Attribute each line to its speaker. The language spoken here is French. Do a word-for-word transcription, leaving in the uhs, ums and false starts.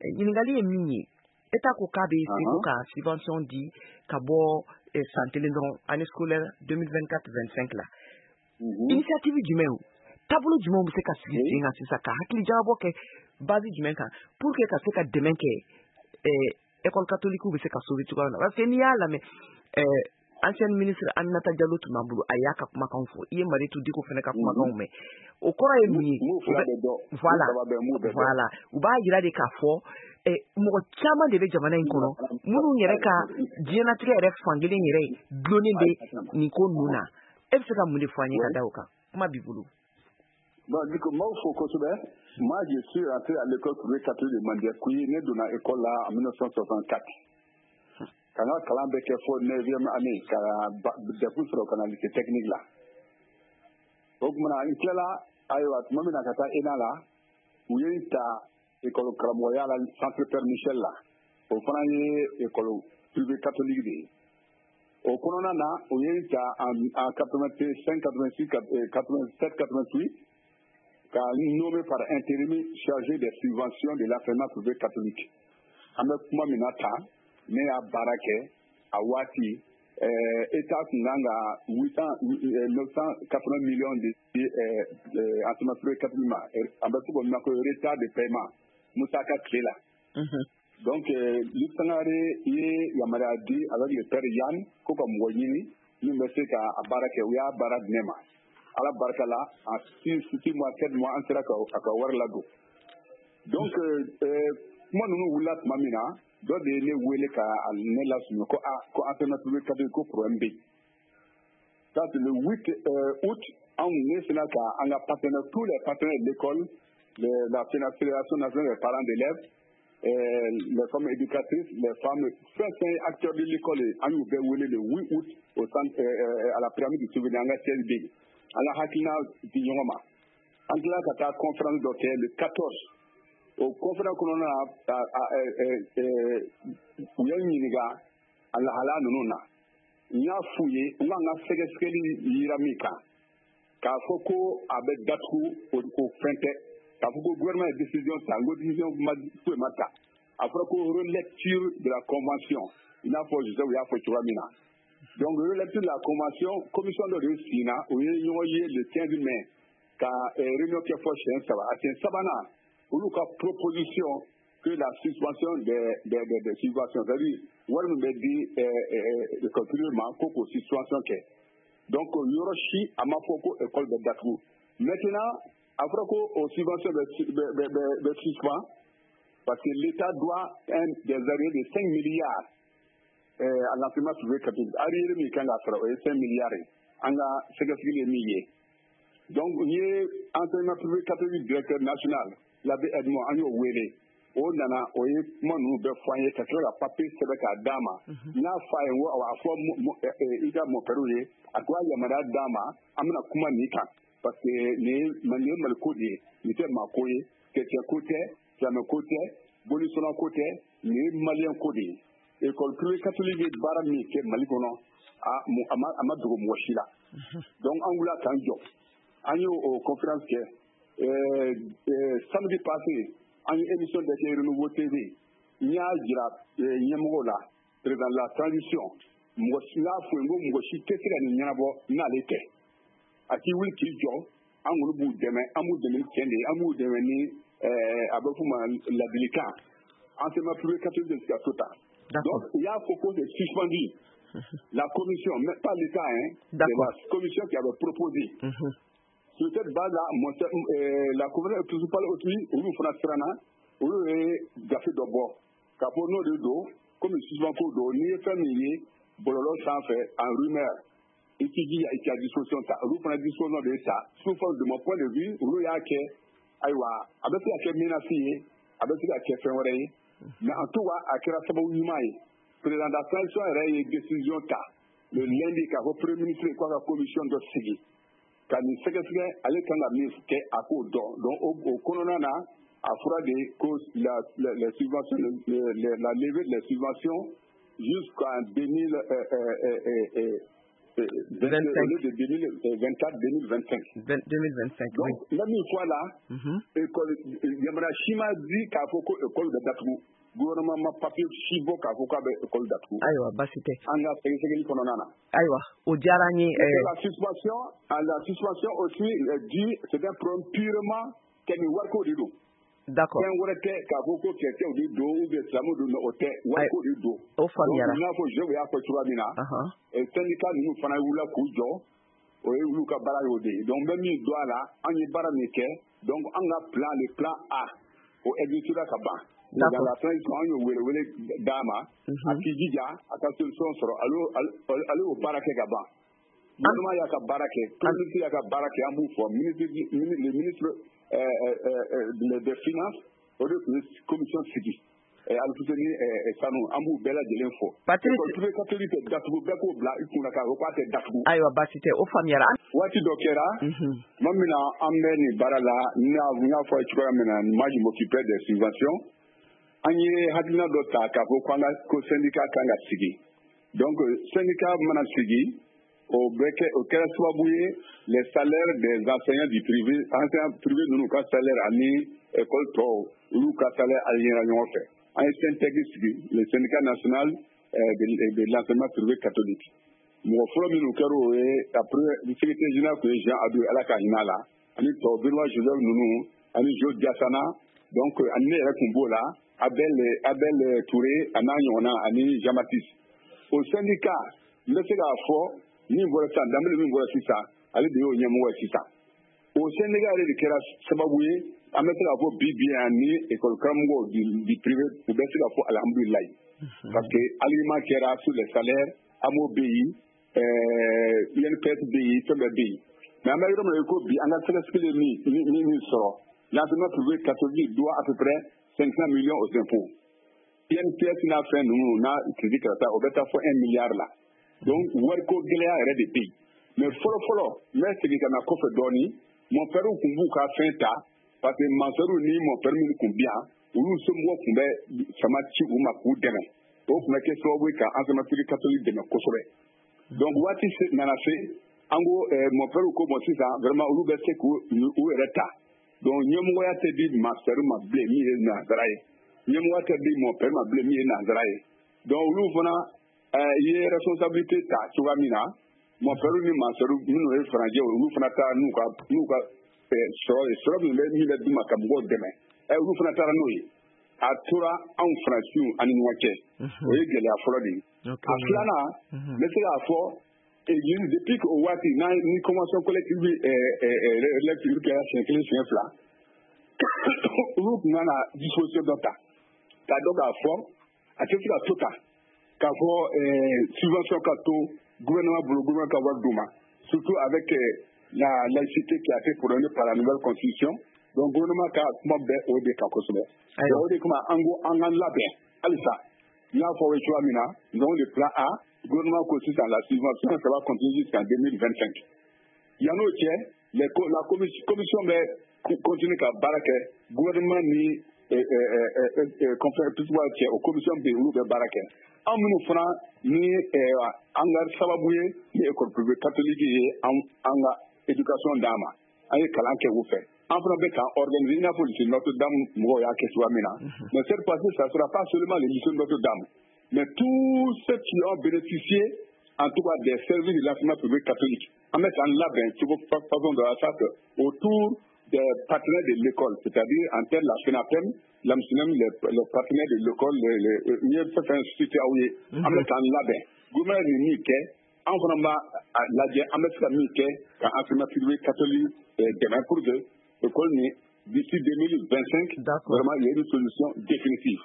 Speaker 1: ɲininkali ye min ye État ko k'a bɛ seko ka subvention di ka bɔ san kelen dɔrɔn année scolaire deux mille vingt-quatre vingt-cinq la initiative jumɛn o taabolo jumɛn bɛ se ka sigi sen kan sisan ka hakili jagabɔ kɛ base jumɛn kan pour que ka se ka dɛmɛ kɛ école catholique bɛ se ka sauver cogoya min na parce que n'i y'a lamɛn ancienne ministre Aminata Diallo tun b'an bolo a y'a ka kumakanw fɔ i ye Mariétou Dicko fana ka kumakanw mɛn o kɔrɔ ye mun ye voilà voilà u b'a jira de k'a fɔ mɔgɔ caman de bɛ jamana in kɔnɔ minnu yɛrɛ ka diɲɛnatigɛ yɛrɛ fankelen yɛrɛ dulonnen bɛ nin ko ninnu na e bɛ se ka mun de fɔ an ye ka da o kan kuma b'i bolo.
Speaker 2: Bon, du coup, moi, il faut qu'on se mette. Moi, je suis rentré à l'école privée catholique de Mandiakoui, né dans l'école là en mille neuf cent soixante-quatre. Quand on a calambé qu'il faut neuvième année, quand on a découvert le canalité technique là. Donc, on a une clé là, aïwa, tu m'as mis dans la cata ena là, où il y a une école Kramoya, le centre Père Michel là. Au fond, il y a une école privée catholique. Au Cononana, où il y a en quatre-vingt-cinq, quatre-vingt-six, quatre-vingt-sept, quatre-vingt-huit, nommé par intérim chargé des subventions de l'enseignement privé catholique. Avec moi, Minata, né à Baraké, à Wati, État Nanga, neuf cent quatre-vingts millions d'enseignement privé catholique, avec un retard de paiement. Moussaka Klela. Donc, l'Ustanare, il y a maladie avec le père Yann, Koka Mouayini, nous mettons à Baraké, ou à Barak Nema. ala barka la en six six mois sept mois an sera ka ka war la do donc euh kuma nunu wula tuma min na dɔ de ne wele ka ne la sunɔ ko ah ko alternative catholique ko problème bɛ ça c'est le huit août an ne sera ka an ka partenaires tous les partenaires de l'école la fédération nationale des parents d'élèves euh, les femmes éducatrices les femmes certains acteurs de l'école an y'u bɛɛ wele le huit août au centre euh, à la pyramide du souvenir an ka C S B ala hakilina di ɲɔgɔn ma an tila ka taa conférence dɔ kɛ le quatorze o conférence kɔnɔna na u ye ɲininka a lahala ninnu na n y'a f'u ye n k'an ka sɛgɛsɛgɛli yira min kan k'a fɔ ko a bɛ datugu o fɛn tɛ k'a fɔ ko gouvernement ye décision ta n ko décision foyi ma ta a fɔra ko relecture de la convention i n'a fɔ Joseph y'a fɔ cogoya min na. Donc, relecture de la convention, commission de Sina, où il y a le quinze mai, quand réunion qui est faite chez un sabbat, c'est un sabana, où il y a une proposition que la suspension des, des, des, des subventions, c'est-à-dire, où on me dit, le continuellement, qu'il y a suspension. Donc, il y a aussi à ma foko école de Datou. Maintenant, après qu'il y a subvention de suspens, parce que l'État doit un des arriérés de cinq milliards. à l'enseignement privé catholique arrière mi kan ga fara o cinq milliards anga sɛgɛsɛgɛli mi ye donc ye enseignement privé catholique directeur national la be Edmond an y'o wele o nana o ye kuma ninnu bɛɛ fɔ an ye ka tila ka papier sɛbɛn k'a d'a ma n y'a fɔ a ye n ko a fɔ i ka mɔkɛriw ye a ko a yamaruya d'a ma an bɛna kuma nin kan parce que nin ye maliko de ye nin tɛ maako ye chrétien ko tɛ silamɛ ko tɛ bolisɔnna ko tɛ nin ye maliyɛn ko de ye école privée catholique de baara min kɛ Mali kɔnɔ a ma dogo mɔgɔ si la donc an wulila k'an jɔ an ye o conférence kɛ samedi passé an ye émission dɔ kɛ Renouveau T V n y'a jira ɲɛmɔgɔw la président de la transition mɔgɔ si n'a fɔ n ko mɔgɔ si tɛ se ka nin ɲɛnabɔ n'ale tɛ a k'i wuli k'i jɔ an kɔni b'u dɛmɛ an b'u dɛmɛ ni tiɲɛ de ye an b'u dɛmɛ ni a bɛ f'o ma ladilikan enseignement privé catholique de se ka to ta. Donc, il y a proposé suspendu la commission, mais pas l'État, hein, c'est la commission qui avait proposé. Mm-hmm. Sur cette base-là, euh, la communauté principale aussi, où nous faisons où nous avons d'abord, car pour nous deux dos, comme nous suspend pour dos, nous sommes familiers, bololo sans fait, en rumeur, et qui dit qu'il y a disposition, nous prenons disposition de ça, sous forme de mon point de vue, où il y a que, aïwa, avec ce qu'il y a menacé, avec ce qu'il y a fait oreille, mais en tout cas, à Kira Sabou Nimaï, président de la transition a eu une décision le lundi, quand le premier ministre et la commission de Sigui, quand le secrétaire allait quand la ministre à cause donc au Cononana, à fera des causes, les subventions, la levée des subventions jusqu'en deux mille
Speaker 1: vingt-cinq.
Speaker 2: Au lieu de deux mille vingt-quatre deux mille vingt-cinq.
Speaker 1: deux mille vingt-cinq,
Speaker 2: donc
Speaker 1: oui.
Speaker 2: même une fois là, mm-hmm. école yamara chima dit k'a fɔ ko école de datugu gouvernement ma papier si bɔ k'a fɔ k'a bɛ école datugu.
Speaker 1: Ayiwa basi tɛ.
Speaker 2: An ka sɛgɛsɛgɛli kɔnɔna na.
Speaker 1: Ayiwa o diyara n ye.
Speaker 2: La suspension, la suspension aussi dit c'est un problème purement kɛmɛ wariko de don.
Speaker 1: D'accord.
Speaker 2: Fɛn wɛrɛ tɛ k'a fɔ ko chrétien de don ou bien silamɛw de don o tɛ wariko de don.
Speaker 1: O faamuyara.
Speaker 2: Donc i n'a fɔ Jean y'a fɔ cogoya min na. Syndicat ninnu fana wulila k'u jɔ. O ye olu ka baara y'o de ye. Donc n bɛ min dɔn a la an ye baara min kɛ donc an ka plan le plan A o exécuté ka ban. Dans la transition an y'o wele wele d'a ma. A k'i jija a ka solution sɔrɔ ale y'o baara kɛ ka ban. Gouvernement y'a ka baara kɛ communauté y'a ka baara kɛ an b'u fɔ le ministre des finances o de tun ye commission sigi Alfuseni Sanu an b'u bɛɛ lajɛlen fɔ. École catholique tɛ datugu bɛɛ k'o bila i kunna k'a fɔ k'a tɛ datugu.
Speaker 1: Ayiwa baasi tɛ o faamuyara.
Speaker 2: Waati dɔ kɛra tuma min na an bɛ nin baara la n y'a fɔ cogoya min na moi je m'occupais des subventions an ye hakilina dɔ ta k'a fɔ k'an ka ko syndicat kan ka sigi donc syndicat mana sigi o bɛ kɛ o kɛra sababu ye les salaires des enseignants du privé enseignants privés ninnu ka salaire ani école tɔw olu ka salaire alignera ɲɔgɔn fɛ an ye syntec sigi le syndicat national de l'enseignement privé catholique mɔgɔ fɔlɔ minnu kɛra o ye après secrétaire général tun ye Jean Adu Ala ka hinɛ a la ani tɔ Benoît Joseph ninnu ani Jo Diasana donc ani ne yɛrɛ tun b'o la Abel Abel Touré a n'a ɲɔgɔnna ani Jean Baptiste o syndicat n bɛ se k'a fɔ min bɔra sisan Danbele min bɔra sisan ale de y'o ɲɛmɔgɔ ye sisan o syndicat yɛrɛ de kɛra sababu ye an bɛ se k'a fɔ bi bi ani école karamɔgɔw du privé u bɛ se k'a fɔ alhamdulilayi parce que alignement kɛra sur les salaires A M O bɛ yen I N P S bɛ yen fɛn bɛɛ bɛ yen mais an bɛ yɔrɔ min na ko bi an ka sɛgɛsɛgɛli min min sɔrɔ l'enseignement privé catholique doit à peu près cinq cents millions aux impôts I N P S n'a fɛn ninnu n'a crédit kɛra ta o bɛ taa fɔ un milliard la donc wariko gɛlɛya yɛrɛ de bɛ yen mais fɔlɔ fɔlɔ n bɛ segin ka na kɔfɛ dɔɔnin mon père tun b'u ka fɛn ta parce que mansɛriw ni mon père minnu tun bɛ yan olu somɔgɔw tun bɛ sama ci u ma k'u dɛmɛ o tun bɛ kɛ sababu ye ka enseignement privé catholique dɛmɛ kosɛbɛ donc waati nana se an ko mon père ko bon sisan vraiment olu bɛ se k'u yɛrɛ ta donc ɲɛmɔgɔya tɛ di mansɛriw ma bilen min ye nanzara ye ɲɛmɔgɔya tɛ di mon père ma bilen min ye nanzara ye donc olu fana ye responsabilité ta cogoya min na mon père ni mansɛriw minnu ye faranjɛw olu fana taara n'u ka n'u ka sɔrɔ ye sɔrɔ min bɛ min bɛ d'u ma ka mɔgɔw dɛmɛ olu fana taara n'o ye a tora anw faransiw ani ɲɔgɔn cɛ o ye gɛlɛya fɔlɔ de ye a filanan n bɛ se k'a fɔ depuis que o waati n'a ni convention collective électrique kɛra siɲɛ kelen siɲɛ fila olu tun kan ka disposition dɔ ta k'a dɔn k'a fɔ a tɛ se ka to ta k'a fɔ subvention ka to gouvernement bolo gouvernement ka wari d'u ma surtout avec la laïcité qui a été prônée par la nouvelle constitution donc gouvernement ka kuma bɛɛ o de kan kosɛbɛ o de kama an ko an k'an labɛn halisa n y'a fɔ aw ye cogoya min na nous avons le plan A gouvernement ko sisan la subvention ça va continuer jusqu'en deux mille vingt-cinq yan'o cɛ la commission bɛ continuer ka baara kɛ gouvernement ni conférence cɛ o commission bɛ yen olu bɛ baara kɛ anw minnu fana ni an ka sababu ye ni école privée catholique ye an ka éducation d'an ma an ye kalan kɛ u fɛ an fana bɛ k'an organiser i n'a fɔ lycée Notre-Dame mɔgɔw y'a kɛ cogoya min na mais cette fois-ci ça sera pas seulement le lycée Notre-Dame mais tous ceux qui ont bénéficié en tout cas des services de l'enseignement privé catholique an bɛ k'an labɛn cogo façon de la sorte autour des partenaires de l'école, c'est-à-dire en termes de la FENAPEM, l'AMSUNEM, les, les partenaires de l'école, il y a fait un institut à ouïe, en même temps là-bas. Gouvernement est mis que, en vraiment, là-dedans, en même temps mis que, quand enseignement privé catholique, demain pour eux, l'école d'ici deux mille vingt-cinq, vraiment, il y a une solution définitive.